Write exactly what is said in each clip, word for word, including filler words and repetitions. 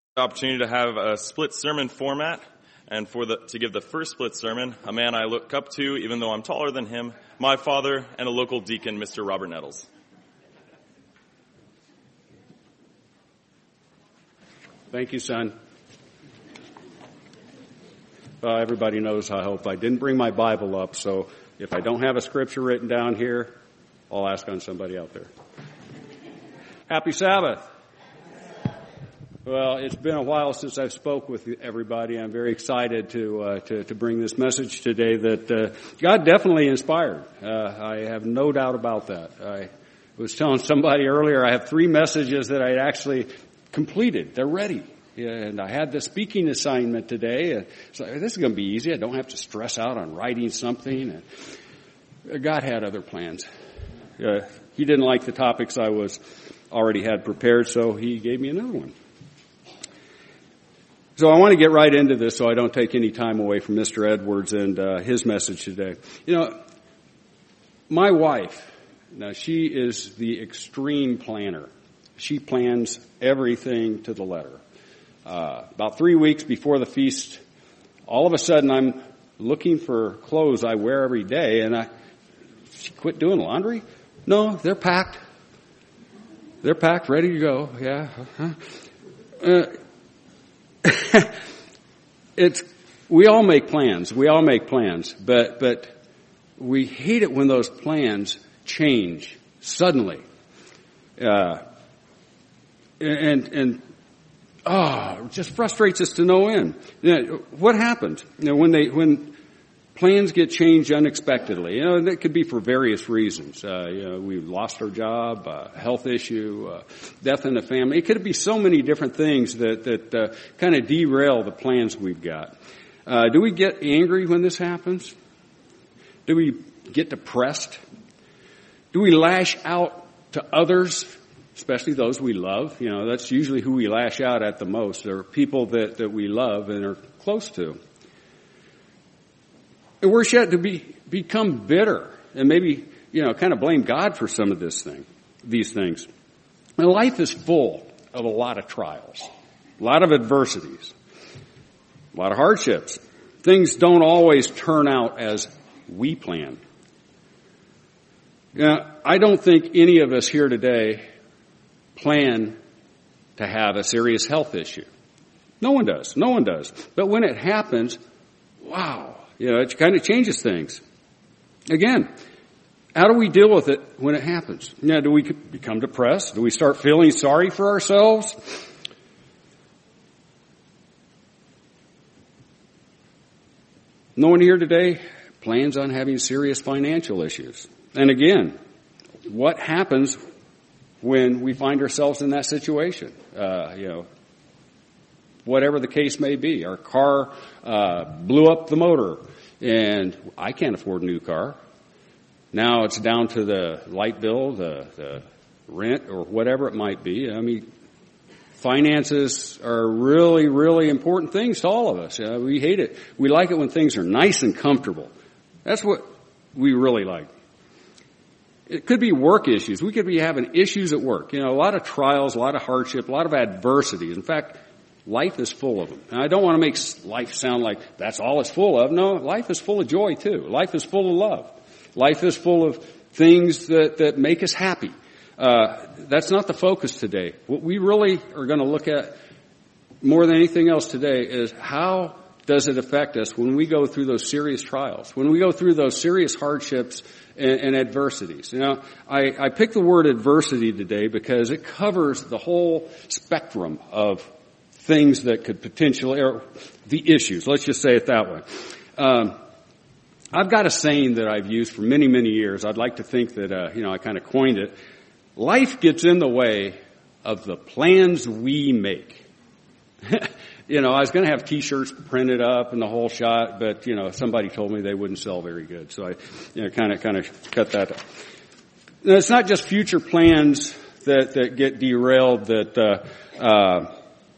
Opportunity to have a split sermon format, and for the to give the first split sermon, a man I look up to, even though I'm taller than him, my father and a local deacon, Mister Robert Nettles. Thank you, son. Well, everybody knows, I hope, I didn't bring my Bible up, so if I don't have a scripture written down here, I'll ask on somebody out there. Happy Sabbath. Well, it's been a while since I've spoke with everybody. I'm very excited to uh, to, to bring this message today that uh, God definitely inspired. Uh, I have no doubt about that. I was telling somebody earlier I have three messages that I actually completed. They're ready. And I had the speaking assignment today. And so this is going to be easy. I don't have to stress out on writing something. And God had other plans. Uh, he didn't like the topics I was already had prepared, so he gave me another one. So I want to get right into this so I don't take any time away from Mister Edwards and uh, his message today. You know, my wife, now she is the extreme planner. She plans everything to the letter. Uh, about three weeks before the feast, all of a sudden I'm looking for clothes I wear every day, and I, she quit doing laundry? No, they're packed. They're packed, ready to go, yeah. Uh-huh. Uh, it's, we all make plans. We all make plans, but, but we hate it when those plans change suddenly. Uh, and, and, oh, it just frustrates us to no end. You know, what happens? You know, when they, when plans get changed unexpectedly, you know, that could be for various reasons. Uh, you know, we've lost our job, uh, health issue, uh, death in the family. It could be so many different things that, that, uh, kind of derail the plans we've got. Uh, do we get angry when this happens? Do we get depressed? Do we lash out to others, especially those we love? You know, that's usually who we lash out at the most. They're people that, that we love and are close to. And worse yet, to be, become bitter and maybe, you know, kind of blame God for some of this thing, these things. And life is full of a lot of trials, a lot of adversities, a lot of hardships. Things don't always turn out as we plan. Now, I don't think any of us here today plan to have a serious health issue. No one does. No one does. But when it happens, wow. You know, it kind of changes things. Again, how do we deal with it when it happens? You know, do we become depressed? Do we start feeling sorry for ourselves? No one here today plans on having serious financial issues. And again, what happens when we find ourselves in that situation? Uh, you know, whatever the case may be. Our car uh, blew up the motor, and I can't afford a new car. Now it's down to the light bill, the, the rent, or whatever it might be. I mean, finances are really, really important things to all of us. Uh, we hate it. We like it when things are nice and comfortable. That's what we really like. It could be work issues. We could be having issues at work. You know, a lot of trials, a lot of hardship, a lot of adversities. In fact, life is full of them. And I don't want to make life sound like that's all it's full of. No, life is full of joy too. Life is full of love. Life is full of things that, that make us happy. Uh, that's not the focus today. What we really are going to look at more than anything else today is how does it affect us when we go through those serious trials, when we go through those serious hardships and, and adversities. You know, I, I picked the word adversity today because it covers the whole spectrum of things that could potentially, or the issues, let's just say it that way. Um, I've got a saying that I've used for many, many years. I'd like to think that, uh, you know, I kind of coined it. Life gets in the way of the plans we make. You know, I was going to have T-shirts printed up and the whole shot, but, you know, somebody told me they wouldn't sell very good. So I, you know, kind of, kind of cut that. Now, it's not just future plans that, that get derailed that, uh, uh,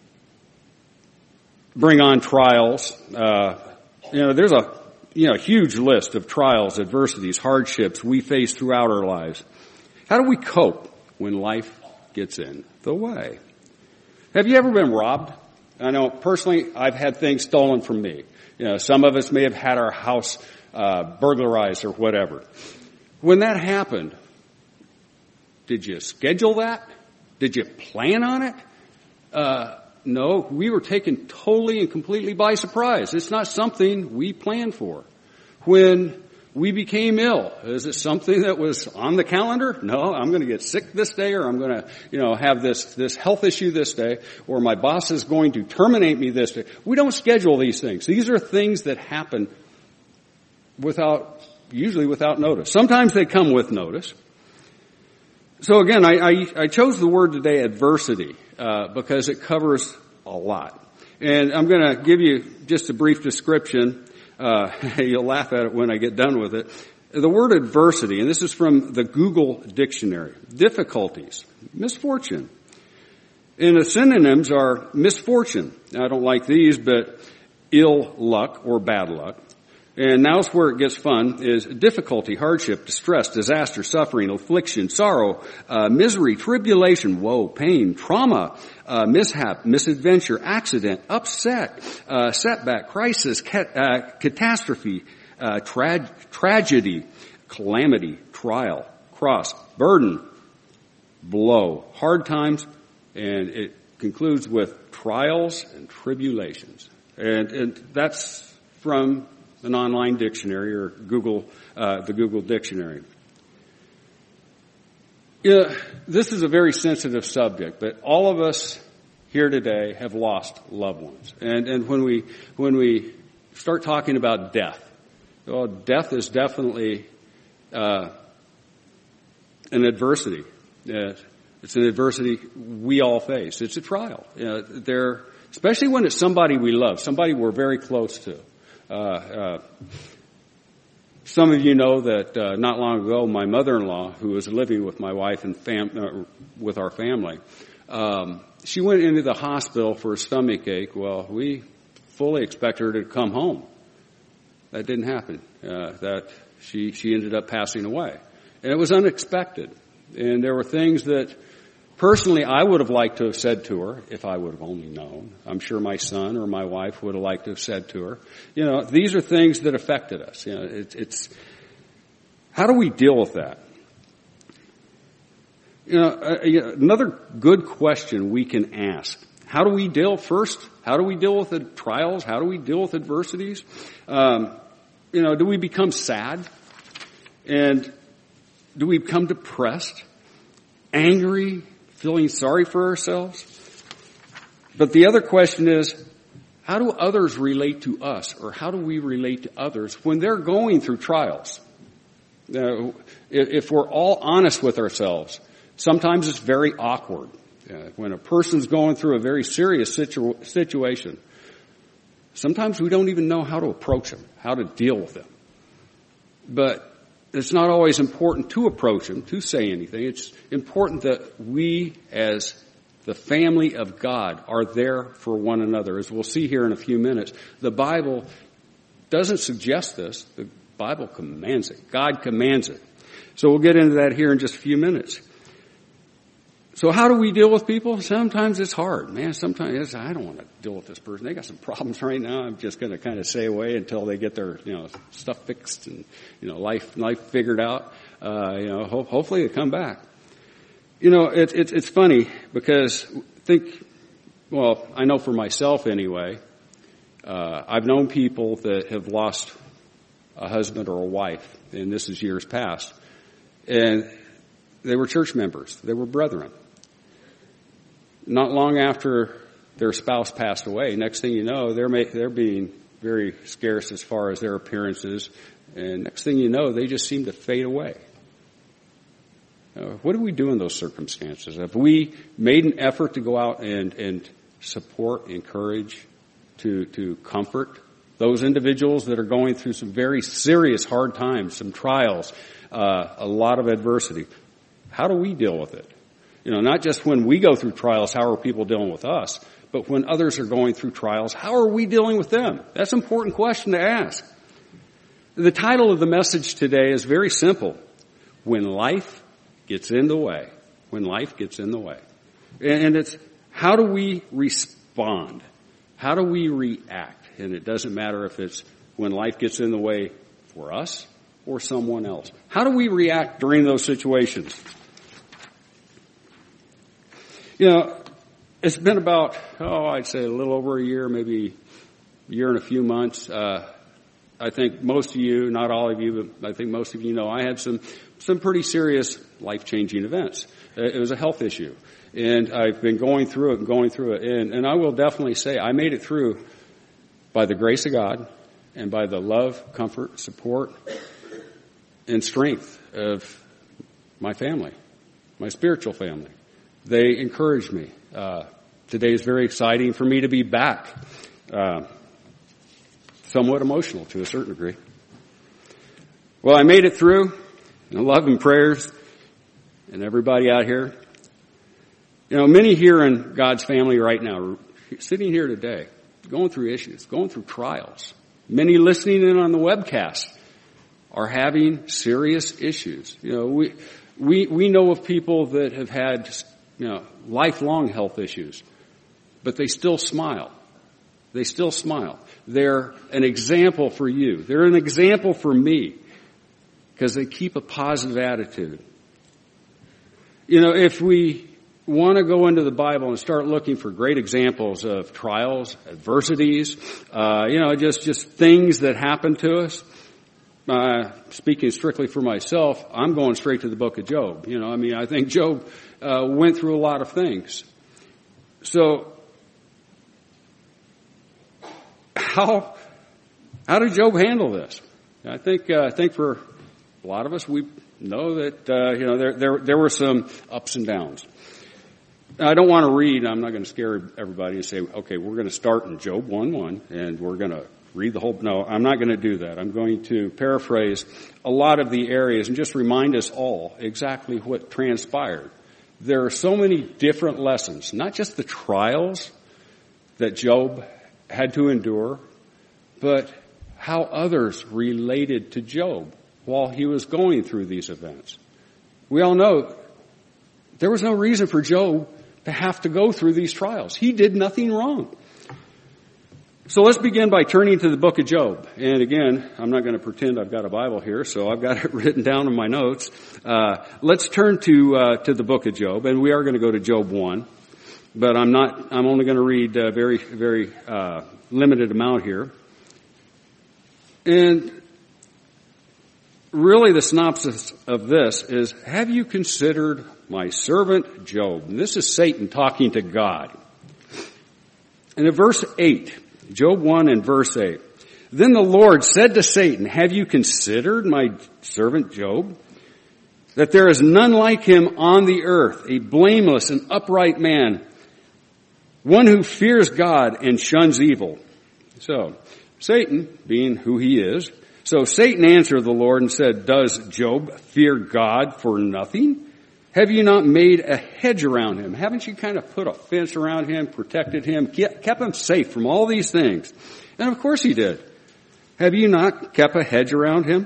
bring on trials. Uh, you know, there's a, you know, huge list of trials, adversities, hardships we face throughout our lives. How do we cope when life gets in the way? Have you ever been robbed? I know personally I've had things stolen from me. You know, some of us may have had our house uh, burglarized or whatever. When that happened, did you schedule that? Did you plan on it? Uh, no, we were taken totally and completely by surprise. It's not something we planned for. When we became ill, is it something that was on the calendar? No, I'm going to get sick this day, or I'm going to, you know, have this, this health issue this day, or my boss is going to terminate me this day. We don't schedule these things. These are things that happen without, usually without notice. Sometimes they come with notice. So again, I, I, I chose the word today, adversity, uh, because it covers a lot. And I'm going to give you just a brief description. Uh, you'll laugh at it when I get done with it. The word adversity, and this is from the Google Dictionary. Difficulties, misfortune. And the synonyms are misfortune. Now, I don't like these, but ill luck or bad luck. And now's where it gets fun, is difficulty, hardship, distress, disaster, suffering, affliction, sorrow, uh, misery, tribulation, woe, pain, trauma, uh, mishap, misadventure, accident, upset, uh, setback, crisis, ca- uh, catastrophe, uh, tra- tragedy, calamity, trial, cross, burden, blow, hard times, and it concludes with trials and tribulations. And, and that's from an online dictionary or Google, uh, the Google Dictionary. Yeah, this is a very sensitive subject, but all of us here today have lost loved ones. And, and when we, when we start talking about death, well, death is definitely, uh, an adversity. Uh, it's an adversity we all face. It's a trial. Uh, there, especially when it's somebody we love, somebody we're very close to. Uh, uh, some of you know that uh, not long ago, my mother-in-law, who was living with my wife and fam- uh, with our family, um, she went into the hospital for a stomach ache. Well, we fully expected her to come home. That didn't happen. Uh, that she she ended up passing away, and it was unexpected. And there were things that personally, I would have liked to have said to her if I would have only known. I'm sure my son or my wife would have liked to have said to her. You know, these are things that affected us. You know, it, it's how do we deal with that? You know, uh, another good question we can ask: how do we deal first? How do we deal with the trials? How do we deal with adversities? Um, you know, do we become sad? And do we become depressed, angry, feeling sorry for ourselves? But the other question is, how do others relate to us, or how do we relate to others when they're going through trials? Uh, if we're all honest with ourselves, sometimes it's very awkward. Uh, when a person's going through a very serious situ- situation, sometimes we don't even know how to approach them, how to deal with them. But it's not always important to approach them, to say anything. It's important that we, as the family of God, are there for one another. As we'll see here in a few minutes, the Bible doesn't suggest this. The Bible commands it. God commands it. So we'll get into that here in just a few minutes. So how do we deal with people? Sometimes it's hard. Man, sometimes it's, I don't want to deal with this person. They got some problems right now. I'm just going to kind of stay away until they get their, you know, stuff fixed and, you know, life, life figured out. Uh, you know, ho- hopefully they come back. You know, it's, it's, it's funny because think, well, I know for myself anyway, uh, I've known people that have lost a husband or a wife, and this is years past, and they were church members. They were brethren. Not long after their spouse passed away, next thing you know, they're make, they're being very scarce as far as their appearances, and next thing you know, they just seem to fade away. Uh, what do we do in those circumstances? Have we made an effort to go out and, and support, encourage, to, to comfort those individuals that are going through some very serious hard times, some trials, uh, a lot of adversity? How do we deal with it? You know, not just when we go through trials, how are people dealing with us, but when others are going through trials, how are we dealing with them? That's an important question to ask. The title of the message today is very simple: When Life Gets in the Way. When life gets in the way. And it's, how do we respond? How do we react? And it doesn't matter if it's when life gets in the way for us or someone else. How do we react during those situations? You know, it's been about, oh, I'd say a little over a year, maybe a year and a few months. Uh, I think most of you, not all of you, but I think most of you know I had some, some pretty serious life-changing events. It was a health issue. And I've been going through it and going through it. And, and I will definitely say I made it through by the grace of God and by the love, comfort, support, and strength of my family, my spiritual family. They encouraged me. Uh, today is very exciting for me to be back. Uh, somewhat emotional to a certain degree. Well, I made it through. And love and prayers. And everybody out here. You know, many here in God's family right now, sitting here today, going through issues, going through trials. Many listening in on the webcast are having serious issues. You know, we, we, we know of people that have had, you know, lifelong health issues, but they still smile. They still smile. They're an example for you. They're an example for me because they keep a positive attitude. You know, if we want to go into the Bible and start looking for great examples of trials, adversities, uh, you know, just, just things that happen to us, uh, speaking strictly for myself, I'm going straight to the book of Job. You know, I mean, I think Job, uh, went through a lot of things. So, how, how did Job handle this? I think, uh, I think for a lot of us, we know that, uh, you know, there, there, there were some ups and downs. I don't want to read, I'm not going to scare everybody and say, okay, we're going to start in Job one one and we're going to read the whole, no, I'm not going to do that. I'm going to paraphrase a lot of the areas and just remind us all exactly what transpired. There are so many different lessons, not just the trials that Job had to endure, but how others related to Job while he was going through these events. We all know there was no reason for Job to have to go through these trials. He did nothing wrong. So let's begin by turning to the book of Job. And again, I'm not going to pretend I've got a Bible here, so I've got it written down in my notes. Uh, let's turn to uh, to the book of Job, and we are going to go to Job one. But I'm not. I'm only going to read a very, very uh, limited amount here. And really, the synopsis of this is: have you considered my servant Job? And this is Satan talking to God. And in verse eight, Job one and verse eight, then the Lord said to Satan, have you considered my servant Job? That there is none like him on the earth, a blameless and upright man, one who fears God and shuns evil. So, Satan, being who he is, so Satan answered the Lord and said, does Job fear God for nothing? Have you not made a hedge around him? Haven't you kind of put a fence around him, protected him, kept him safe from all these things? And of course he did. Have you not kept a hedge around him?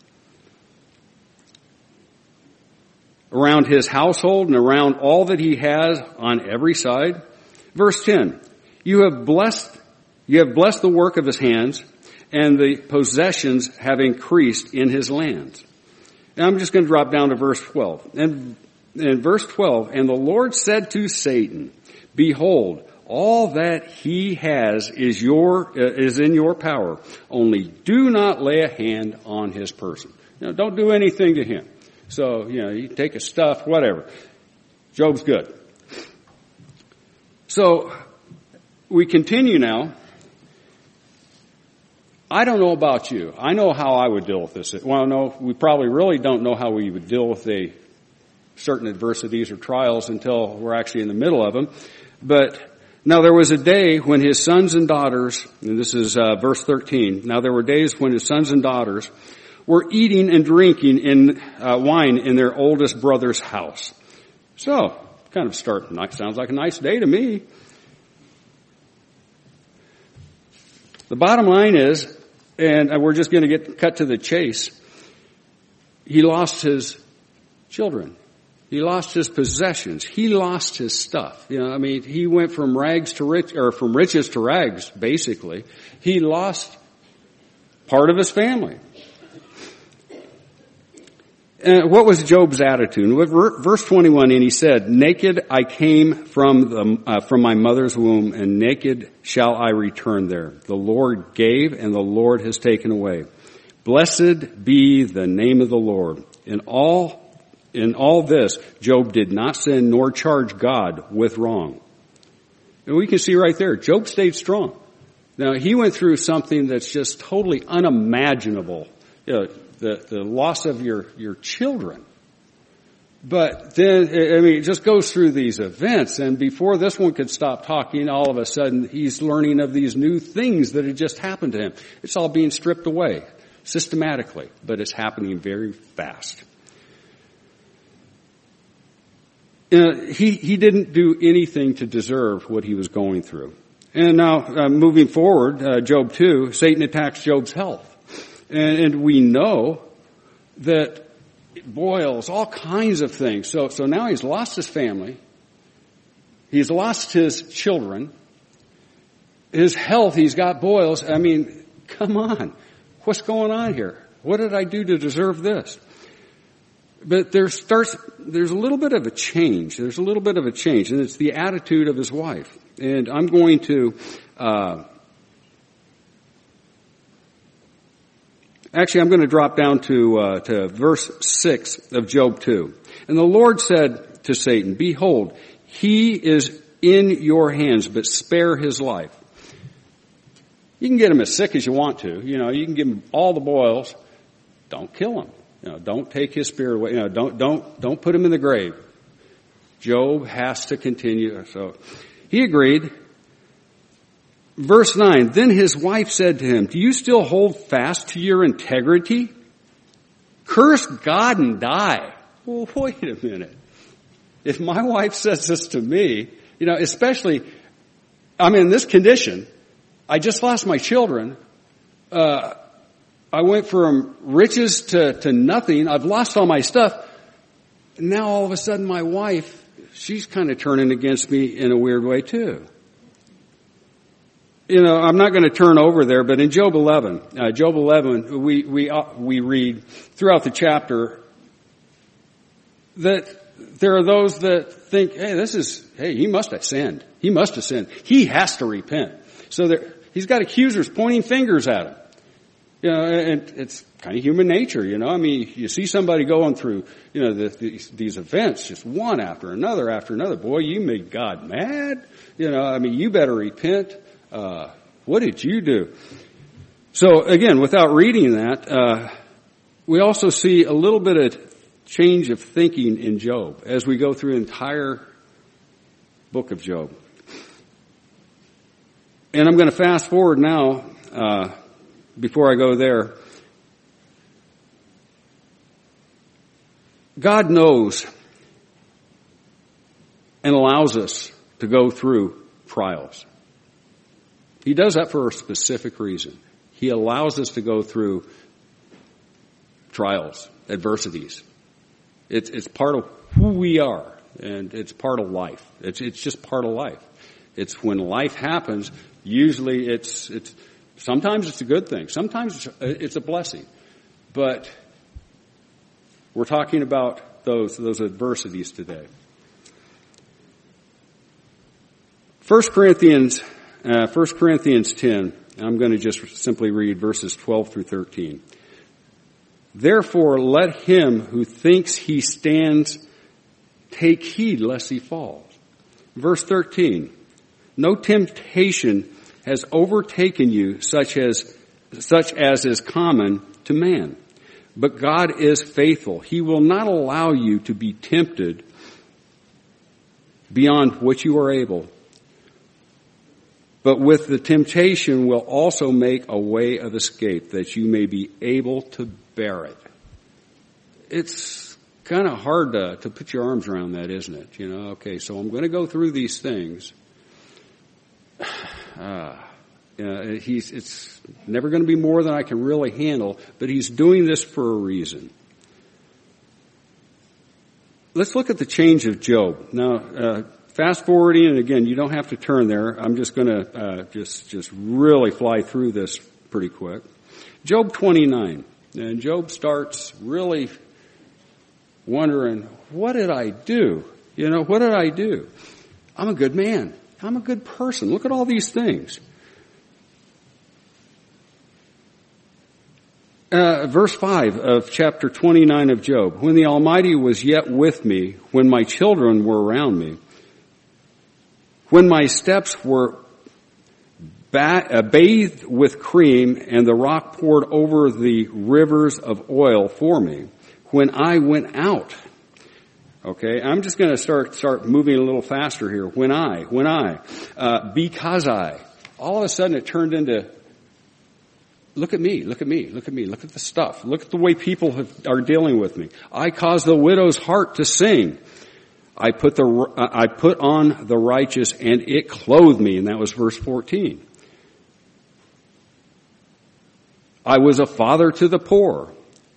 Around his household and around all that he has on every side? Verse ten, you have blessed, you have blessed the work of his hands, and the possessions have increased in his lands. And I'm just going to drop down to verse twelve. And in verse twelve, and the Lord said to Satan, behold, all that he has is your, uh, is in your power. Only do not lay a hand on his person. Now, don't do anything to him. So, you know, you take his stuff, whatever. Job's good. So, we continue now. I don't know about you. I know how I would deal with this. Well, no, we probably really don't know how we would deal with a certain adversities or trials until we're actually in the middle of them. But now there was a day when his sons and daughters, and this is uh, verse thirteen, now there were days when his sons and daughters were eating and drinking in uh, wine in their oldest brother's house. So, kind of start, sounds like a nice day to me. The bottom line is, and we're just going to get cut to the chase, he lost his children. He lost his possessions. He lost his stuff. You know, I mean, he went from rags to rich, or from riches to rags, basically. He lost part of his family. And what was Job's attitude? Verse twenty-one, and he said, "Naked I came from the, uh, from my mother's womb, and naked shall I return there. The Lord gave, and the Lord has taken away. Blessed be the name of the Lord." In all In all this, Job did not sin nor charge God with wrong. And we can see right there, Job stayed strong. Now, he went through something that's just totally unimaginable, you know, the, the loss of your, your children. But then, I mean, it just goes through these events, and before this one could stop talking, all of a sudden, he's learning of these new things that had just happened to him. It's all being stripped away, systematically, but it's happening very fast. Uh, he, he didn't do anything to deserve what he was going through. And now, uh, moving forward, uh, Job two, Satan attacks Job's health. And, and we know that it boils all kinds of things. So, so now he's lost his family. He's lost his children. His health, he's got boils. I mean, come on. What's going on here? What did I do to deserve this? But there starts, there's a little bit of a change. There's a little bit of a change, and it's the attitude of his wife. And I'm going to, uh, actually I'm going to drop down to, uh, to verse six of Job two. "And the Lord said to Satan, Behold, he is in your hands, but spare his life." You can get him as sick as you want to. You know, you can give him all the boils. Don't kill him. You know, don't take his spirit away. You know, don't, don't, don't put him in the grave. Job has to continue. So he agreed. Verse nine, "Then his wife said to him, Do you still hold fast to your integrity? Curse God and die." Well, wait a minute. If my wife says this to me, you know, especially, I'm in this condition. I just lost my children. Uh, I went from riches to, to nothing. I've lost all my stuff. Now all of a sudden my wife, she's kind of turning against me in a weird way too. You know, I'm not going to turn over there, but in Job eleven, uh, Job eleven, we, we, uh, we read throughout the chapter that there are those that think, hey, this is, hey, he must have sinned. He must have sinned. He has to repent. So there, he's got accusers pointing fingers at him. You know, and it's kind of human nature, you know. I mean, you see somebody going through, you know, the, these, these events, just one after another after another. Boy, you made God mad. You know, I mean, you better repent. Uh, what did you do? So again, without reading that, uh, we also see a little bit of change of thinking in Job as we go through the entire book of Job. And I'm going to fast forward now, uh, before I go there. God knows and allows us to go through trials. He does that for a specific reason. He allows us to go through trials, adversities. It's, it's part of who we are, and it's part of life. It's, it's just part of life. It's when life happens, usually it's, it's, sometimes it's a good thing. Sometimes it's a blessing. But we're talking about those, those adversities today. First Corinthians, uh, First Corinthians ten, and I'm going to just simply read verses twelve through thirteen. Therefore, let him who thinks he stands take heed lest he falls. Verse thirteen. No temptation has overtaken you such as, such as is common to man. But God is faithful. He will not allow you to be tempted beyond what you are able. But with the temptation will also make a way of escape that you may be able to bear it. It's kind of hard to, to put your arms around that, isn't it? You know, okay, so I'm going to go through these things. Uh, you know, he's, it's never going to be more than I can really handle, but he's doing this for a reason. let's look at the change of Job. Now, uh, fast forwarding, and again, you don't have to turn there. I'm just going to uh, just just really fly through this pretty quick. Job twenty-nine, and Job starts really wondering, what did I do? You know, what did I do? I'm a good man. I'm a good person. Look at all these things. Uh, verse five of chapter twenty-nine of Job. When the Almighty was yet with me, when my children were around me, when my steps were ba- uh, bathed with cream and the rock poured over the rivers of oil for me, when I went out. Okay, I'm just going to start start moving a little faster here. When I, when I, uh, because I. All of a sudden it turned into, look at me, look at me, look at me, look at the stuff. Look at the way people have, are dealing with me. I caused the widow's heart to sing. I put the, uh, I put on the righteous and it clothed me. And that was verse fourteen. I was a father to the poor.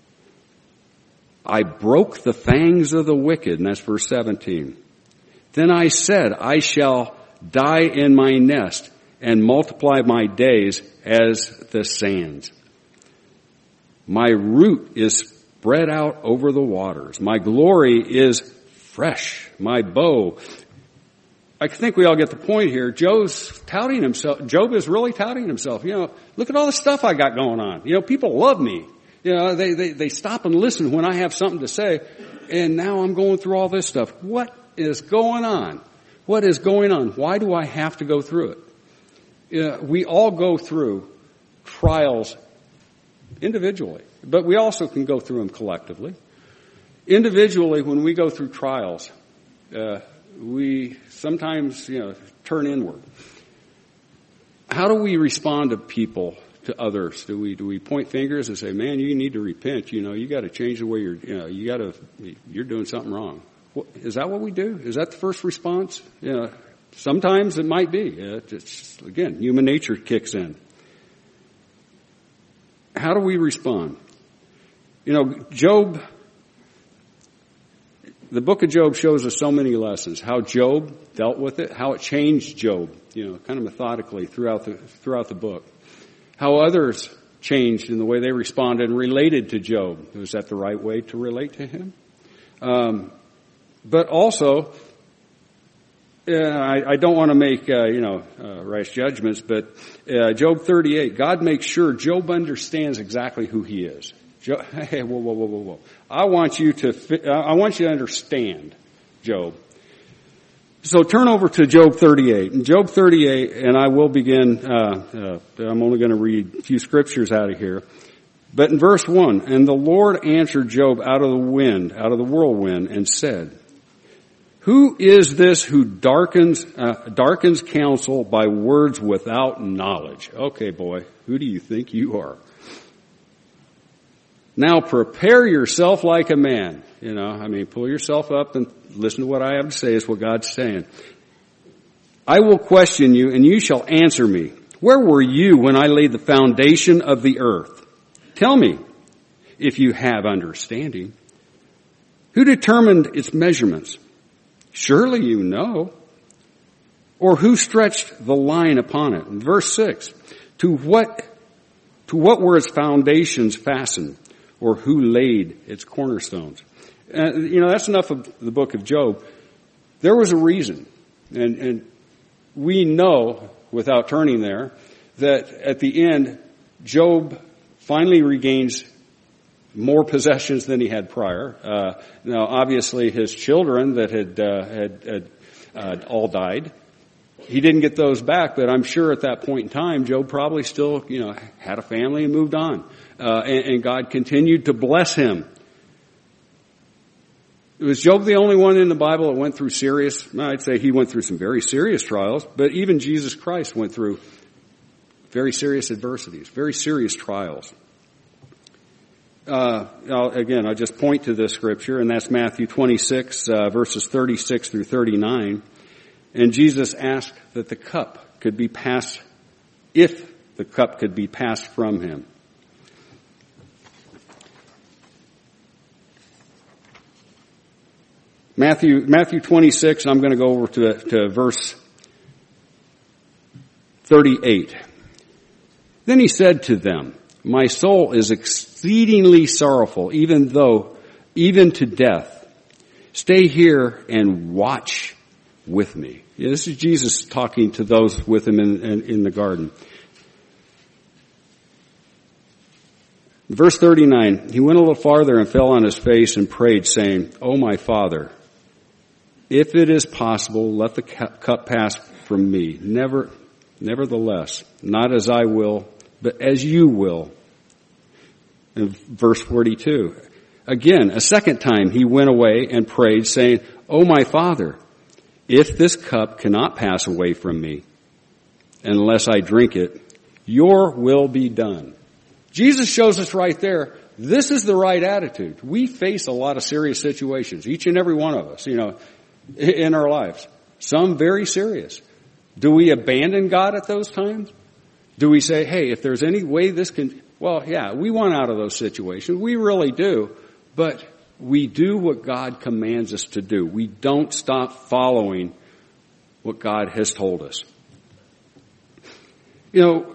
I broke the fangs of the wicked, and that's verse seventeen. Then I said, I shall die in my nest and multiply my days as the sands. My root is spread out over the waters. My glory is fresh. My bow. I think we all get the point here. Job's touting himself. Job is really touting himself. You know, look at all the stuff I got going on. You know, people love me. You know, they, they, they stop and listen when I have something to say, and now I'm going through all this stuff. What is going on? What is going on? Why do I have to go through it? You know, we all go through trials individually, but we also can go through them collectively. Individually, when we go through trials, uh, we sometimes, you know, turn inward. How do we respond to people? To others? Do we do we point fingers and say, "Man, you need to repent. You know, you got to change the way you're. You know, you got to. You're doing something wrong." What, is that what we do? Is that the first response? You know, sometimes it might be. It's, again, human nature kicks in. How do we respond? You know, Job. The book of Job shows us so many lessons. How Job dealt with it. How it changed Job. You know, kind of methodically throughout the throughout the book. How others changed in the way they responded and related to Job. Was that the right way to relate to him? Um, but also, uh, I, I don't want to make, uh, you know, uh, rash judgments, but uh, Job thirty-eight, God makes sure Job understands exactly who he is. Job, hey, whoa, whoa, whoa, whoa, whoa. I want you to, fi- I want you to understand Job. So turn over to Job thirty-eight. In Job thirty-eight, and I will begin, uh, uh, I'm only going to read a few scriptures out of here. But in verse one, and the Lord answered Job out of the wind, out of the whirlwind, and said, who is this who darkens, uh, darkens counsel by words without knowledge? Okay, boy, who do you think you are? Now prepare yourself like a man. You know, I mean, pull yourself up and listen to what I have to say is what God's saying. I will question you and you shall answer me. Where were you when I laid the foundation of the earth? Tell me if you have understanding. Who determined its measurements? Surely you know. Or who stretched the line upon it? In verse six, to what, to what were its foundations fastened? Or who laid its cornerstones? Uh, you know, that's enough of the book of Job. There was a reason. And, and we know, without turning there, that at the end, Job finally regains more possessions than he had prior. Uh, now, obviously, his children that had, uh, had, had uh, all died, he didn't get those back, but I'm sure at that point in time, Job probably still, you know, had a family and moved on. Uh, and, and God continued to bless him. Was Job the only one in the Bible that went through serious, I'd say he went through some very serious trials, but even Jesus Christ went through very serious adversities, very serious trials. Uh, I'll, again, I'll just point to this scripture, and that's Matthew twenty-six, uh, verses thirty-six through thirty-nine. And Jesus asked that the cup could be passed, if the cup could be passed from him. Matthew, Matthew twenty-six, and I'm going to go over to, to verse thirty-eight. Then he said to them, my soul is exceedingly sorrowful, even though, even to death. Stay here and watch with me. Yeah, this is Jesus talking to those with him in, in, in the garden. Verse thirty-nine, he went a little farther and fell on his face and prayed, saying, O my Father, if it is possible, let the cup pass from me. Never, nevertheless, not as I will, but as you will. In verse forty-two, again, a second time he went away and prayed, saying, O my Father, if this cup cannot pass away from me, unless I drink it, your will be done. Jesus shows us right there, this is the right attitude. We face a lot of serious situations, each and every one of us, you know, in our lives. Some very serious. Do we abandon God at those times? Do we say, hey, if there's any way this can, well, yeah, we want out of those situations. We really do. But we do what God commands us to do. We don't stop following what God has told us. You know,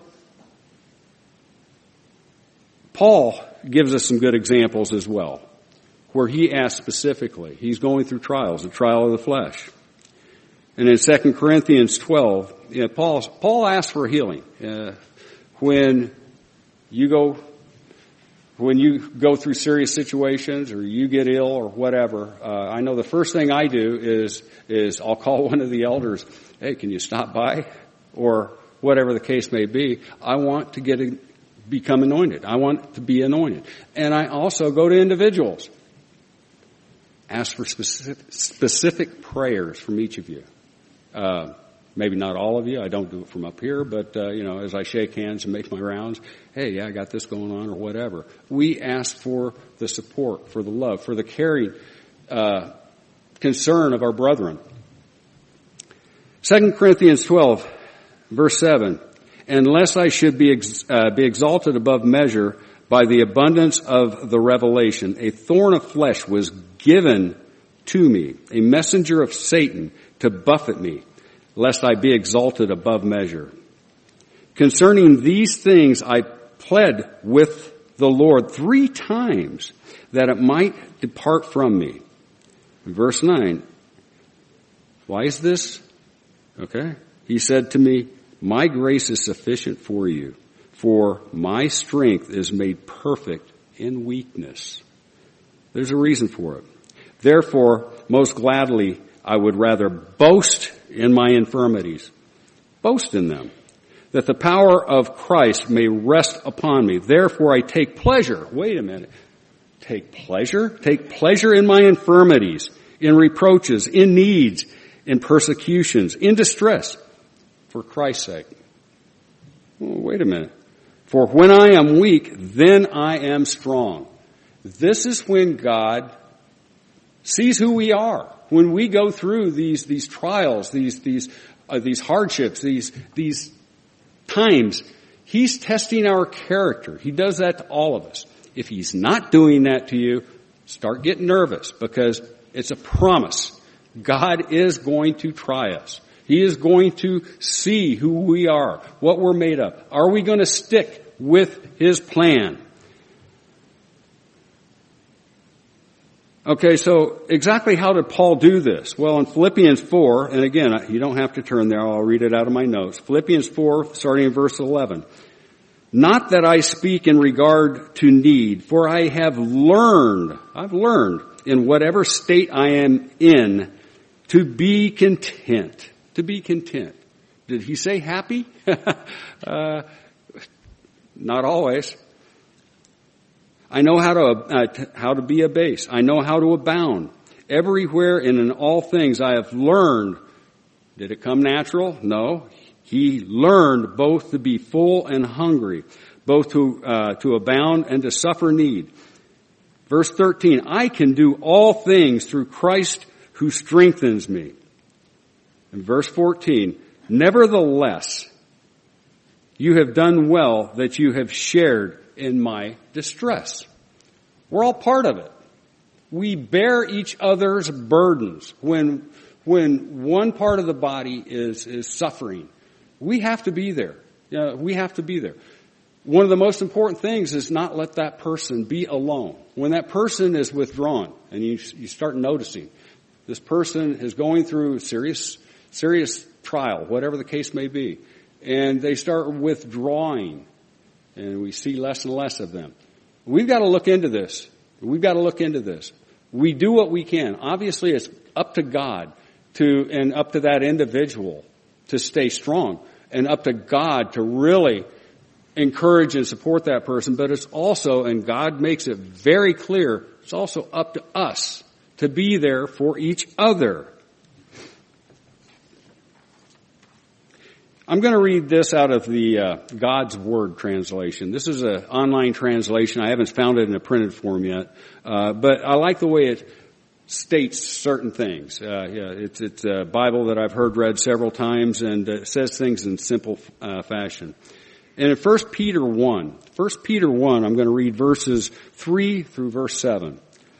Paul gives us some good examples as well, where he asks specifically, he's going through trials, the trial of the flesh. And in Second Corinthians twelve, you know, Paul, Paul asks for healing. Uh, when you go, when you go through serious situations or you get ill or whatever, uh, I know the first thing I do is, is I'll call one of the elders, hey, can you stop by? Or whatever the case may be. I want to get a, become anointed. I want to be anointed. And I also go to individuals. Ask for specific, specific prayers from each of you. Uh, maybe not all of you. I don't do it from up here, but, uh, you know, as I shake hands and make my rounds, hey, yeah, I got this going on or whatever. We ask for the support, for the love, for the caring, uh, concern of our brethren. Second Corinthians twelve, verse seven. Unless I should be, ex- uh, be exalted above measure by the abundance of the revelation, a thorn of flesh was given to me, a messenger of Satan to buffet me, lest I be exalted above measure. Concerning these things I pled with the Lord three times that it might depart from me. Verse nine. Why is this? Okay. He said to me, my grace is sufficient for you, for my strength is made perfect in weakness. There's a reason for it. Therefore, most gladly, I would rather boast in my infirmities. Boast in them, that the power of Christ may rest upon me. Therefore, I take pleasure. Wait a minute. Take pleasure? Take pleasure in my infirmities, in reproaches, in needs, in persecutions, in distress, for Christ's sake. Oh, wait a minute. For when I am weak, then I am strong. This is when God sees who we are. When we go through these, these trials, these, these, uh, these hardships, these, these times, He's testing our character. He does that to all of us. If He's not doing that to you, start getting nervous because it's a promise. God is going to try us. He is going to see who we are, what we're made of. Are we going to stick with His plan? Okay, so exactly how did Paul do this? Well, in Philippians four, and again, you don't have to turn there, I'll read it out of my notes. Philippians four, starting in verse eleven. Not that I speak in regard to need, for I have learned, I've learned in whatever state I am in to be content. To be content. Did he say happy? uh, not always. I know how to uh, t- how to be abased. I know how to abound. Everywhere and in all things I have learned. Did it come natural? No. He learned both to be full and hungry, both to uh, to abound and to suffer need. Verse thirteen, I can do all things through Christ who strengthens me. And verse fourteen, nevertheless, you have done well that you have shared in my distress. We're all part of it. We bear each other's burdens. When, when one part of the body is, is suffering, we have to be there. You know, we have to be there. One of the most important things is not let that person be alone. When that person is withdrawn and you, you start noticing this person is going through serious, serious trial, whatever the case may be, and they start withdrawing and we see less and less of them. We've got to look into this. We've got to look into this. We do what we can. Obviously, it's up to God to, and up to that individual to stay strong, and up to God to really encourage and support that person. But it's also, and God makes it very clear, it's also up to us to be there for each other. I'm going to read this out of the uh, God's Word translation. This is an online translation. I haven't found it in a printed form yet, uh, but I like the way it states certain things. Uh, yeah, it's, it's a Bible that I've heard read several times, and it says things in simple uh, fashion. And in First Peter one, First Peter one, I'm going to read verses three through verse seven.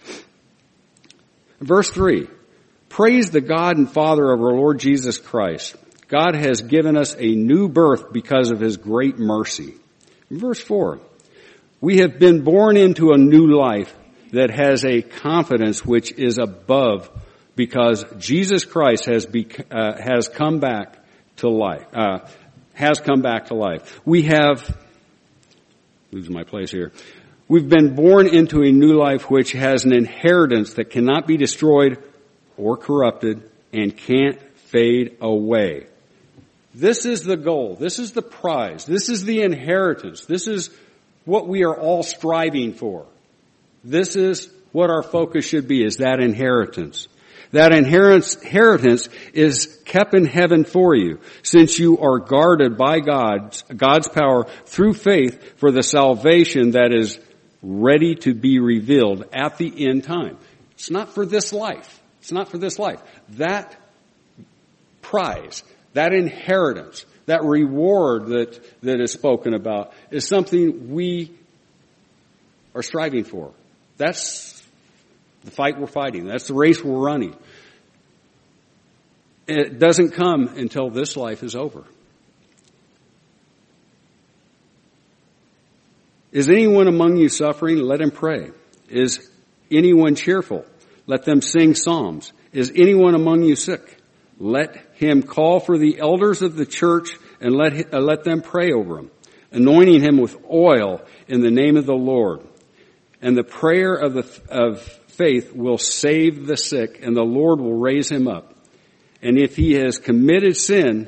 Verse three, praise the God and Father of our Lord Jesus Christ. God has given us a new birth because of His great mercy. Verse four, we have been born into a new life that has a confidence which is above, because Jesus Christ has be, uh, has come back to life. Uh, has come back to life. We have, losing my place here. We've been born into a new life which has an inheritance that cannot be destroyed or corrupted and can't fade away. This is the goal. This is the prize. This is the inheritance. This is what we are all striving for. This is what our focus should be, is that inheritance. That inheritance is kept in heaven for you, since you are guarded by God's, God's power through faith for the salvation that is ready to be revealed at the end time. It's not for this life. It's not for this life. That prize, that inheritance, that reward that, that is spoken about is something we are striving for. That's the fight we're fighting. That's the race we're running. It doesn't come until this life is over. Is anyone among you suffering? Let him pray. Is anyone cheerful? Let them sing psalms. Is anyone among you sick? Let him call for the elders of the church and let, uh, let them pray over him, anointing him with oil in the name of the Lord. And the prayer of the of faith will save the sick, and the Lord will raise him up. And if he has committed sin,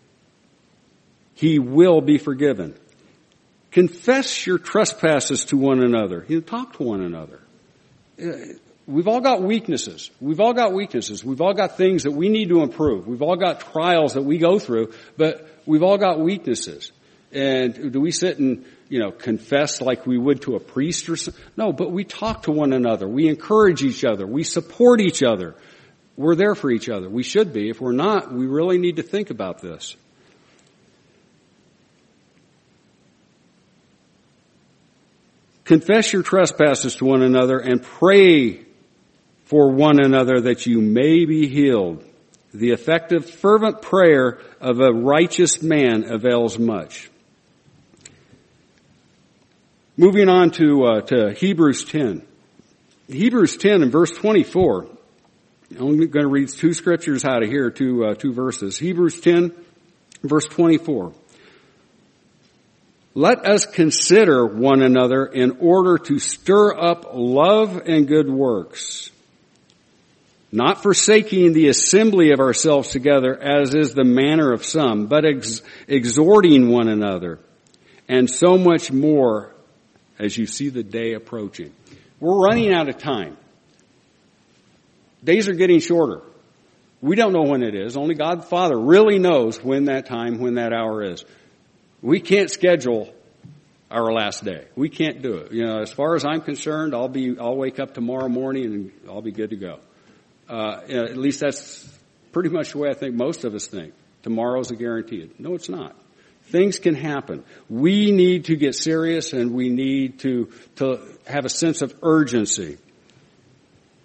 he will be forgiven. Confess your trespasses to one another. You know, talk to one another. We've all got weaknesses. We've all got weaknesses. We've all got things that we need to improve. We've all got trials that we go through, but we've all got weaknesses. And do we sit and, you know, confess like we would to a priest or something? No, but we talk to one another. We encourage each other. We support each other. We're there for each other. We should be. If we're not, we really need to think about this. Confess your trespasses to one another and pray for one another that you may be healed. The effective, fervent prayer of a righteous man avails much. Moving on to uh, to Hebrews ten. Hebrews ten and verse twenty-four. I'm going to read two scriptures out of here, two uh, two verses. Hebrews ten, verse twenty-four. Let us consider one another in order to stir up love and good works, not forsaking the assembly of ourselves together, as is the manner of some, but ex- exhorting one another, and so much more as you see the day approaching. We're running out of time. Days are getting shorter. We don't know when it is. Only God the Father really knows when that time, when that hour is. We can't schedule our last day. We can't do it. You know, as far as I'm concerned, I'll be, I'll wake up tomorrow morning and I'll be good to go. Uh, at least that's pretty much the way I think most of us think. Tomorrow's a guarantee. No, it's not. Things can happen. We need to get serious, and we need to, to have a sense of urgency.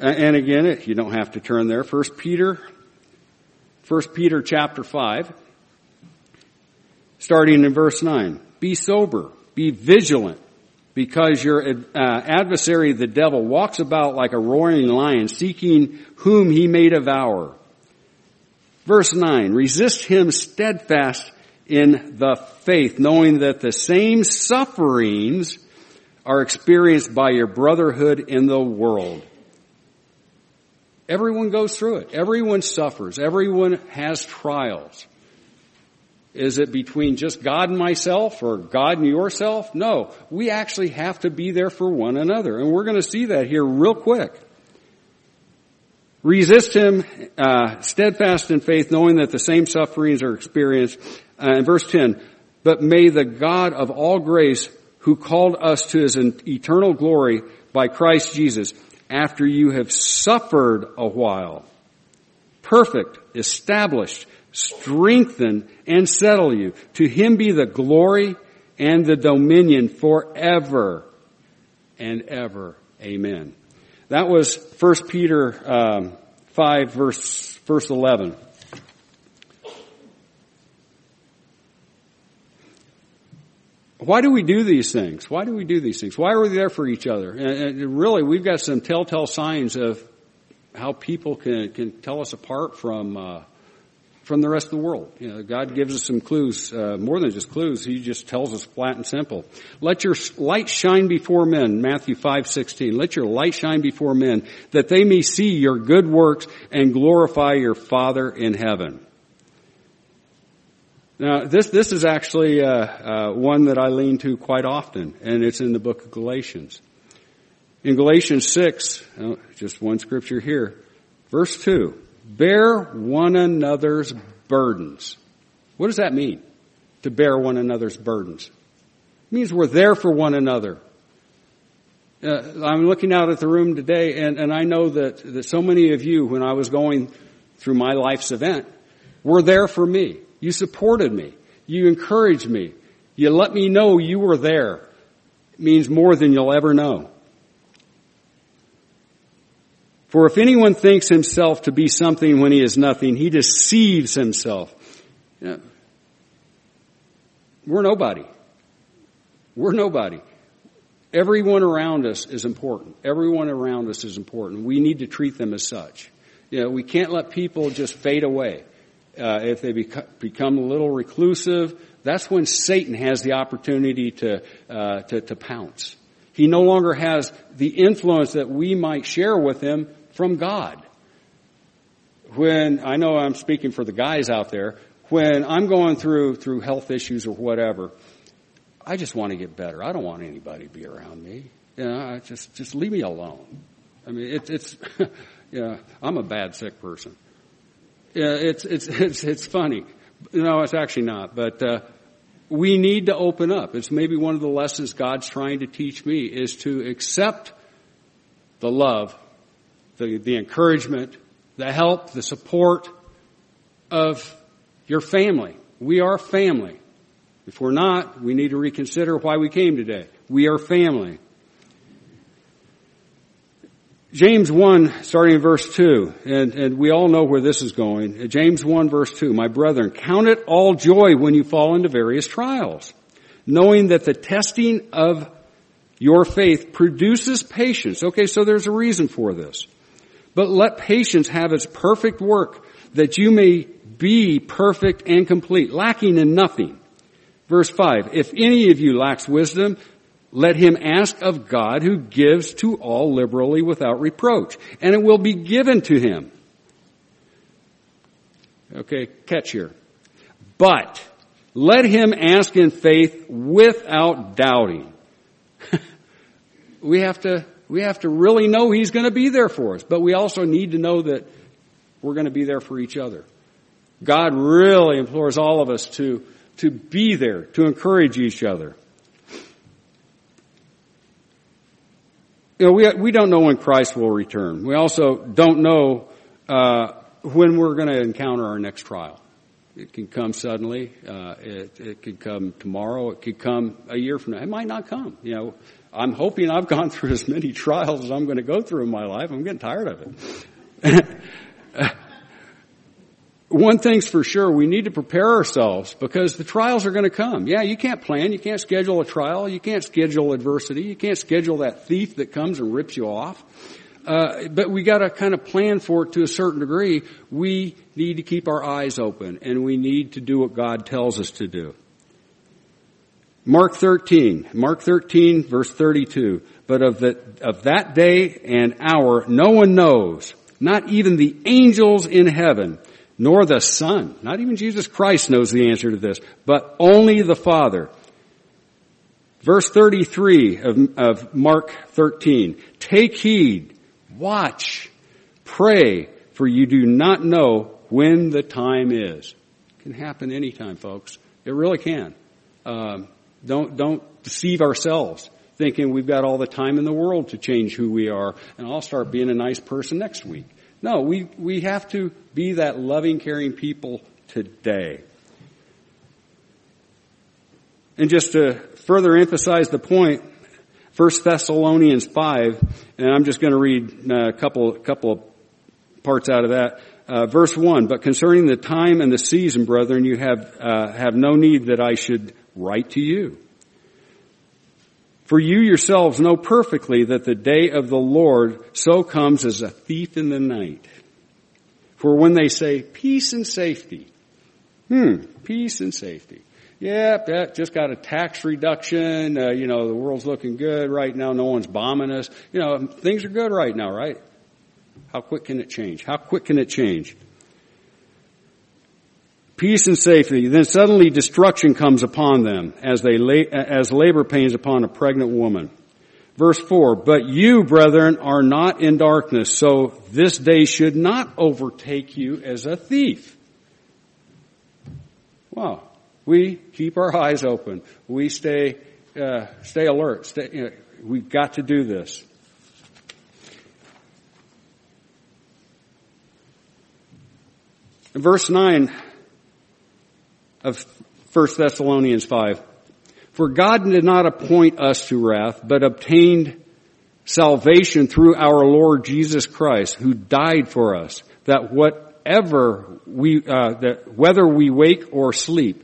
And again, you don't have to turn there. First Peter, First Peter chapter five, starting in verse nine. Be sober, be vigilant, because your uh, adversary, the devil, walks about like a roaring lion, seeking whom he may devour. Verse nine, resist him steadfast in the faith, knowing that the same sufferings are experienced by your brotherhood in the world. Everyone goes through it. Everyone suffers. Everyone has trials. Is it between just God and myself or God and yourself? No. We actually have to be there for one another. And we're going to see that here real quick. Resist him, uh, steadfast in faith, knowing that the same sufferings are experienced. Uh, in verse ten, but may the God of all grace, who called us to his eternal glory by Christ Jesus, after you have suffered a while, perfect, established, strengthen, and settle you. To him be the glory and the dominion forever and ever. Amen. That was First Peter um, five, verse verse eleven. Why do we do these things? Why do we do these things? Why are we there for each other? And, and really, we've got some telltale signs of how people can can tell us apart from uh, from the rest of the world. You know, God gives us some clues, uh, more than just clues. He just tells us flat and simple. Let your light shine before men, Matthew five sixteen. Let your light shine before men, that they may see your good works and glorify your Father in heaven. Now, this this is actually uh, uh, one that I lean to quite often, and it's in the book of Galatians. In Galatians six, oh, just one scripture here, verse two, bear one another's burdens. What does that mean, to bear one another's burdens? It means we're there for one another. Uh, I'm looking out at the room today, and, and I know that, that so many of you, when I was going through my life's event, were there for me. You supported me. You encouraged me. You let me know you were there. It means more than you'll ever know. For if anyone thinks himself to be something when he is nothing, he deceives himself. You know, we're nobody. We're nobody. Everyone around us is important. Everyone around us is important. We need to treat them as such. You know, we can't let people just fade away. Uh, if they beca- become a little reclusive, that's when Satan has the opportunity to, uh, to, to pounce. He no longer has the influence that we might share with him from God. When, I know I'm speaking for the guys out there, when I'm going through, through health issues or whatever, I just want to get better. I don't want anybody to be around me. You know, I just, just leave me alone. I mean, it's, it's, yeah, I'm a bad sick person. Yeah, it's, it's, it's, it's funny. No, it's actually not. But, uh, we need to open up. It's maybe one of the lessons God's trying to teach me is to accept the love, the, the encouragement, the help, the support of your family. We are family. If we're not, we need to reconsider why we came today. We are family. James one, starting in verse two, and, and we all know where this is going. James one, verse two, my brethren, count it all joy when you fall into various trials, knowing that the testing of your faith produces patience. Okay, so there's a reason for this. But let patience have its perfect work, that you may be perfect and complete, lacking in nothing. Verse five, if any of you lacks wisdom, let him ask of God, who gives to all liberally without reproach, and it will be given to him. Okay, catch here. But let him ask in faith without doubting. we have to, we have to really know he's going to be there for us, but we also need to know that we're going to be there for each other. God really implores all of us to, to be there, to encourage each other. You know, we we don't know when Christ will return. We also don't know uh when we're going to encounter our next trial. It can come suddenly. Uh, it, it could come tomorrow. It could come a year from now. It might not come. You know, I'm hoping I've gone through as many trials as I'm going to go through in my life. I'm getting tired of it. One thing's for sure, we need to prepare ourselves because the trials are going to come. Yeah, you can't plan. You can't schedule a trial. You can't schedule adversity. You can't schedule that thief that comes and rips you off. Uh, but we got to kind of plan for it to a certain degree. We need to keep our eyes open, and we need to do what God tells us to do. Mark thirteen, Mark thirteen, verse thirty-two. But of the of that day and hour, no one knows, not even the angels in heaven, nor the Son, not even Jesus Christ knows the answer to this, but only the Father. Verse thirty-three of, of Mark thirteen. Take heed. Watch, pray, for you do not know when the time is. It can happen anytime, folks. It really can. Um, don't don't deceive ourselves, thinking we've got all the time in the world to change who we are, and I'll start being a nice person next week. No, we we have to be that loving, caring people today. And just to further emphasize the point, First Thessalonians five, and I'm just going to read a couple, couple of parts out of that. Uh, verse one, but concerning the time and the season, brethren, you have, uh, have no need that I should write to you. For you yourselves know perfectly that the day of the Lord so comes as a thief in the night. For when they say peace and safety, hmm, peace and safety. Yep, yeah, just got a tax reduction. Uh, you know, the world's looking good right now. No one's bombing us. You know, things are good right now, right? How quick can it change? How quick can it change? Peace and safety. Then suddenly destruction comes upon them as they la- as labor pains upon a pregnant woman. Verse four, but you, brethren, are not in darkness, so this day should not overtake you as a thief. Wow. We keep our eyes open. We stay, uh, stay alert. Stay, you know, we've got to do this. In verse nine of First Thessalonians five, for God did not appoint us to wrath, but obtained salvation through our Lord Jesus Christ, who died for us, that whatever we, uh, that whether we wake or sleep,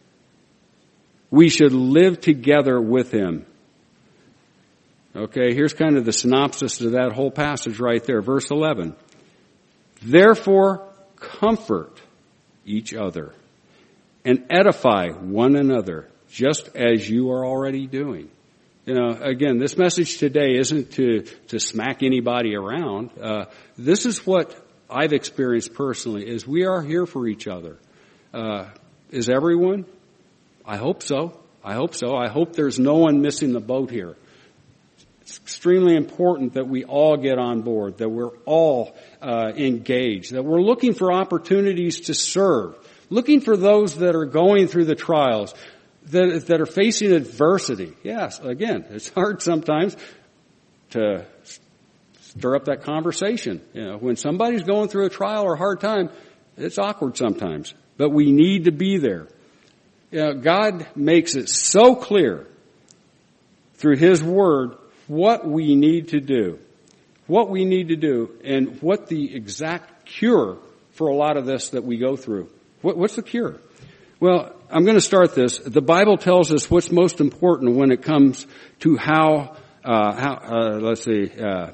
we should live together with him. Okay, here's kind of the synopsis of that whole passage right there. Verse eleven. Therefore, comfort each other and edify one another, just as you are already doing. You know, again, this message today isn't to, to smack anybody around. Uh, this is what I've experienced personally, is we are here for each other. Uh, is everyone? I hope so. I hope so. I hope there's no one missing the boat here. It's extremely important that we all get on board, that we're all uh, engaged, that we're looking for opportunities to serve, looking for those that are going through the trials, that, that are facing adversity. Yes, again, it's hard sometimes to stir up that conversation. You know, when somebody's going through a trial or a hard time, it's awkward sometimes, but we need to be there. You know, God makes it so clear through His Word what we need to do, what we need to do, and what the exact cure for a lot of this that we go through. What, what's the cure? Well, I'm going to start this. The Bible tells us what's most important when it comes to how, uh, how, uh, let's see, uh,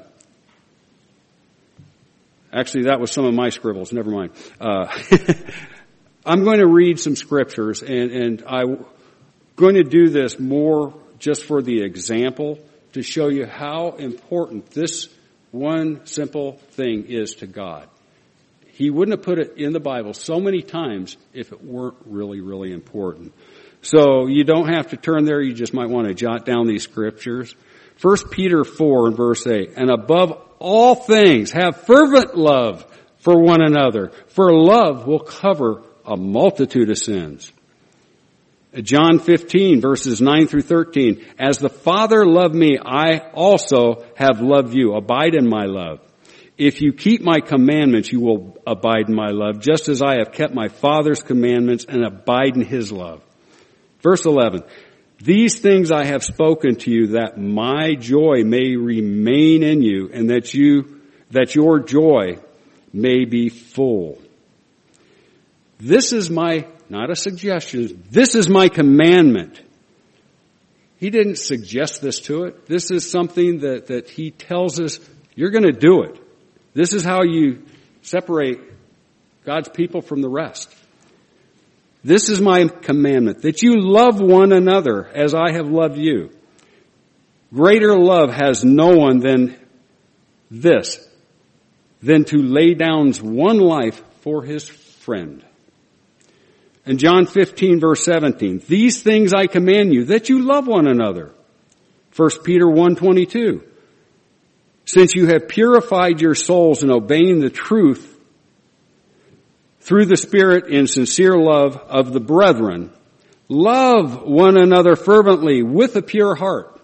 actually that was some of my scribbles, never mind. Uh, I'm going to read some scriptures, and, and I'm going to do this more just for the example to show you how important this one simple thing is to God. He wouldn't have put it in the Bible so many times if it weren't really, really important. So you don't have to turn there. You just might want to jot down these scriptures. First Peter four and verse eight. And above all things, have fervent love for one another, for love will cover a multitude of sins. John fifteen verses nine through thirteen. As the Father loved me, I also have loved you. Abide in my love. If you keep my commandments, you will abide in my love, just as I have kept my Father's commandments and abide in his love. Verse eleven, these things I have spoken to you, that my joy may remain in you, and that you, that your joy may be full. This is my, not a suggestion, this is my commandment. He didn't suggest this to it. This is something that, that he tells us, you're going to do it. This is how you separate God's people from the rest. This is my commandment, that you love one another as I have loved you. Greater love has no one than this, than to lay down one life for his friend. And John fifteen verse seventeen, these things I command you, that you love one another. First Peter one twenty-two, since you have purified your souls in obeying the truth through the Spirit in sincere love of the brethren, love one another fervently with a pure heart.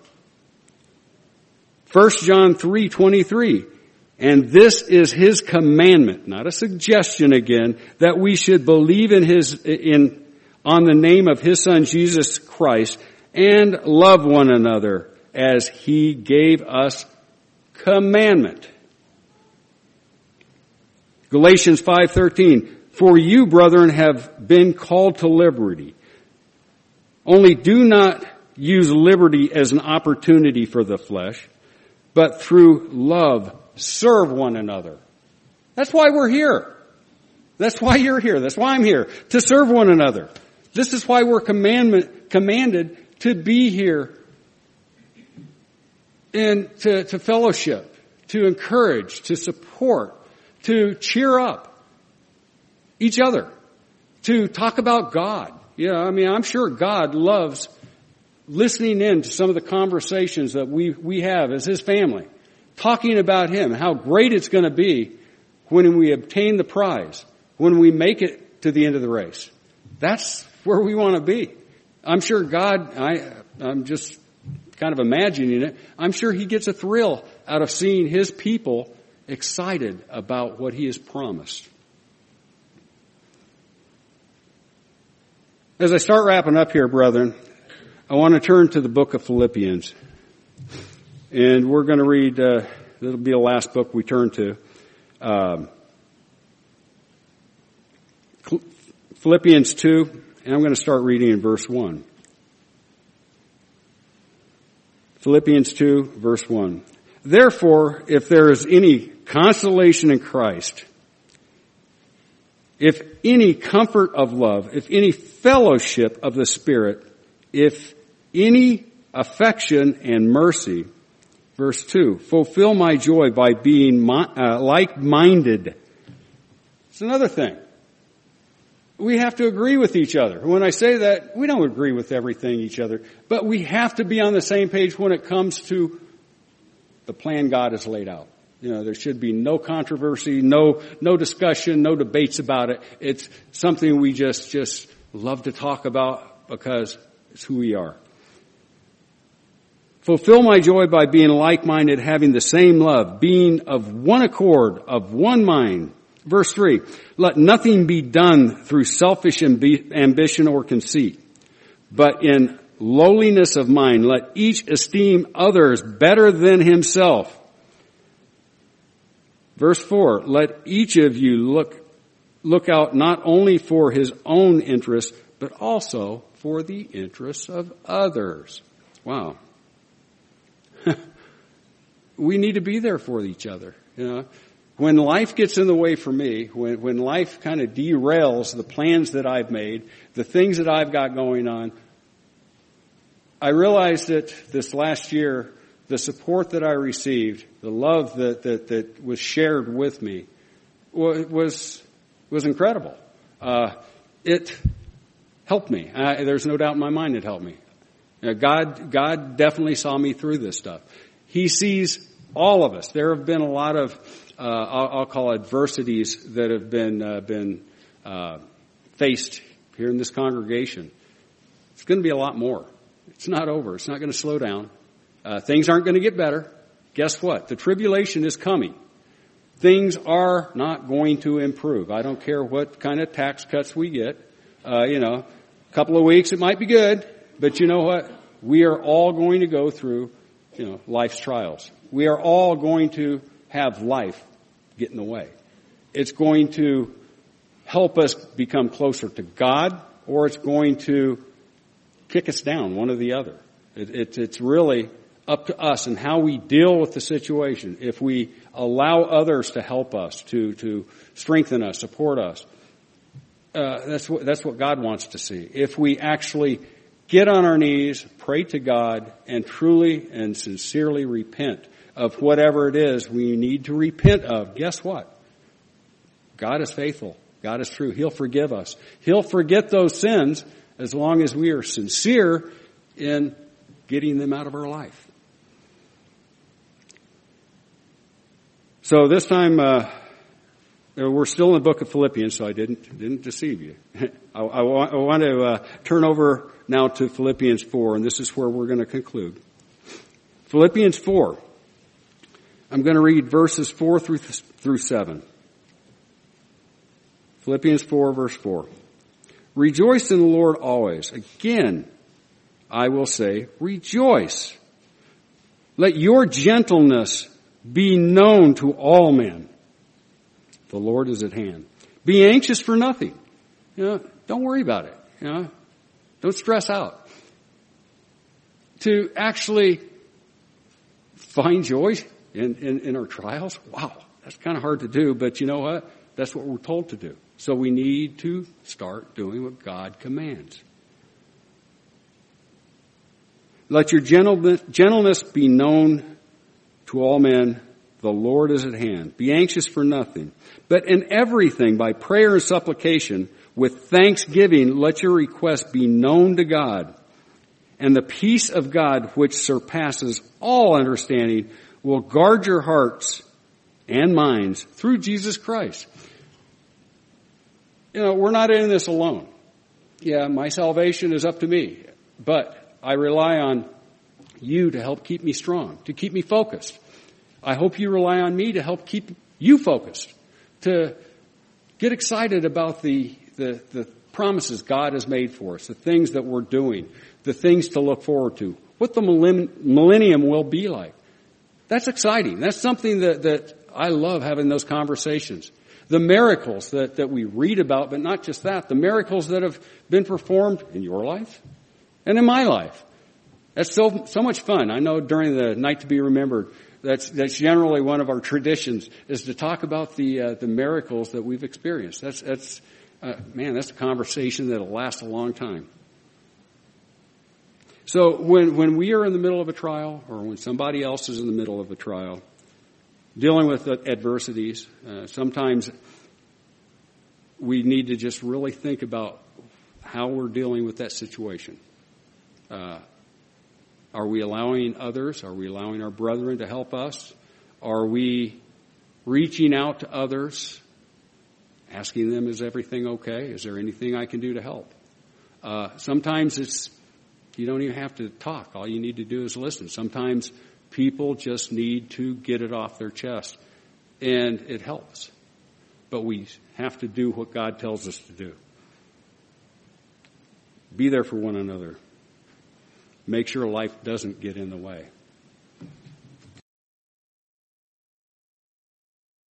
First John three twenty-three, and this is his commandment, not a suggestion again, that we should believe in his, in, on the name of his Son Jesus Christ and love one another as he gave us commandment. Galatians five thirteen, for you, brethren, have been called to liberty. Only do not use liberty as an opportunity for the flesh, but through love serve one another. That's why we're here. That's why you're here. That's why I'm here. To serve one another. This is why we're commandment, commanded to be here and to, to fellowship, to encourage, to support, to cheer up each other, to talk about God. You know, I mean, I'm sure God loves listening in to some of the conversations that we, we have as his family, talking about him, how great it's going to be when we obtain the prize, when we make it to the end of the race. That's where we want to be. I'm sure God, I, I'm just kind of imagining it, I'm sure he gets a thrill out of seeing his people excited about what he has promised. As I start wrapping up here, brethren, I want to turn to the book of Philippians. And we're going to read, uh, it'll be the last book we turn to. Um, Philippians two, and I'm going to start reading in verse one. Philippians two, verse one. Therefore, if there is any consolation in Christ, if any comfort of love, if any fellowship of the Spirit, if any affection and mercy, verse two, fulfill my joy by being uh, like-minded. It's another thing. We have to agree with each other. When I say that, we don't agree with everything each other, but we have to be on the same page when it comes to the plan God has laid out. You know, there should be no controversy, no, no discussion, no debates about it. It's something we just, just love to talk about because it's who we are. Fulfill my joy by being like-minded, having the same love, being of one accord, of one mind. Verse three, let nothing be done through selfish ambi- ambition or conceit, but in lowliness of mind, let each esteem others better than himself. Verse four, let each of you look, look out not only for his own interests, but also for the interests of others. Wow. We need to be there for each other. You know, when life gets in the way for me, when, when life kind of derails the plans that I've made, the things that I've got going on, I realized that this last year, the support that I received, the love that, that, that was shared with me was, was incredible. Uh, it helped me. I, there's no doubt in my mind it helped me. You know, God, God definitely saw me through this stuff. He sees all of us. There have been a lot of, uh, I'll, I'll call adversities that have been, uh, been, uh, faced here in this congregation. It's going to be a lot more. It's not over. It's not going to slow down. Uh, things aren't going to get better. Guess what? The tribulation is coming. things are not going to improve. I don't care what kind of tax cuts we get. Uh, you know, a couple of weeks it might be good, but you know what? We are all going to go through, you know, life's trials. We are all going to have life get in the way. It's going to help us become closer to God, or it's going to kick us down, one or the other. It, it, it's really up to us and how we deal with the situation. If we allow others to help us, to to strengthen us, support us, uh, that's what that's what God wants to see. If we actually get on our knees, pray to God, and truly and sincerely repent of whatever it is we need to repent of, guess what? God is faithful. God is true. He'll forgive us. He'll forget those sins as long as we are sincere in getting them out of our life. So this time, uh, we're still in the book of Philippians, so I didn't didn't deceive you. I, I, want, I want to uh, turn over now to Philippians four, and this is where we're going to conclude. Philippians four. I'm going to read verses four through through seven. Philippians four, verse four. Rejoice in the Lord always. Again, I will say, rejoice. Let your gentleness be known to all men. The Lord is at hand. Be anxious for nothing. You know, don't worry about it. You know, don't stress out. To actually find joy in, in, in our trials, wow, that's kind of hard to do, but you know what? That's what we're told to do. So we need to start doing what God commands. Let your gentleness, gentleness be known to all men. The Lord is at hand. Be anxious for nothing, but in everything by prayer and supplication with thanksgiving, let your requests be known to God. And the peace of God, which surpasses all understanding, will guard your hearts and minds through Jesus Christ. You know, we're not in this alone. Yeah, my salvation is up to me, but I rely on you to help keep me strong, to keep me focused. I hope you rely on me to help keep you focused, to get excited about the, the, the promises God has made for us, the things that we're doing, the things to look forward to, what the millennium will be like. That's exciting. That's something that, that I love having those conversations. The miracles that, that we read about, but not just that, the miracles that have been performed in your life and in my life. That's so, so much fun. I know during the Night to be Remembered, that's, that's generally one of our traditions, is to talk about the, uh, the miracles that we've experienced. That's, that's, uh, man, that's a conversation that'll last a long time. So when, when we are in the middle of a trial, or when somebody else is in the middle of a trial, dealing with adversities, uh, sometimes we need to just really think about how we're dealing with that situation. Uh, are we allowing others? Are we allowing our brethren to help us? Are we reaching out to others, asking them, is everything okay? Is there anything I can do to help? Uh, sometimes it's, you don't even have to talk. All you need to do is listen. Sometimes people just need to get it off their chest, and it helps. But we have to do what God tells us to do. Be there for one another. Make sure life doesn't get in the way.